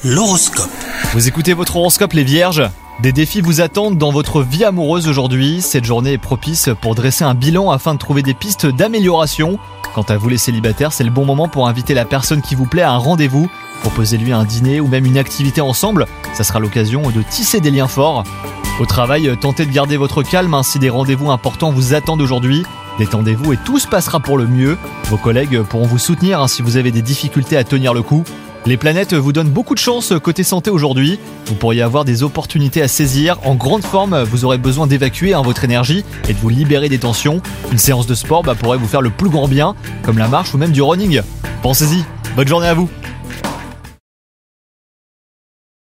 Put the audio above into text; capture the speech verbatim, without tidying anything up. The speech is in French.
L'horoscope. Vous écoutez votre horoscope les vierges ? Des défis vous attendent dans votre vie amoureuse aujourd'hui. Cette journée est propice pour dresser un bilan afin de trouver des pistes d'amélioration. Quant à vous les célibataires, c'est le bon moment pour inviter la personne qui vous plaît à un rendez-vous. Proposez-lui un dîner ou même une activité ensemble. Ça sera l'occasion de tisser des liens forts. Au travail, tentez de garder votre calme hein, si des rendez-vous importants vous attendent aujourd'hui. Détendez-vous et tout se passera pour le mieux. Vos collègues pourront vous soutenir hein, si vous avez des difficultés à tenir le coup. Les planètes vous donnent beaucoup de chance côté santé aujourd'hui. Vous pourriez avoir des opportunités à saisir. En grande forme, vous aurez besoin d'évacuer hein, votre énergie et de vous libérer des tensions. Une séance de sport bah, pourrait vous faire le plus grand bien, comme la marche ou même du running. Pensez-y. Bonne journée à vous.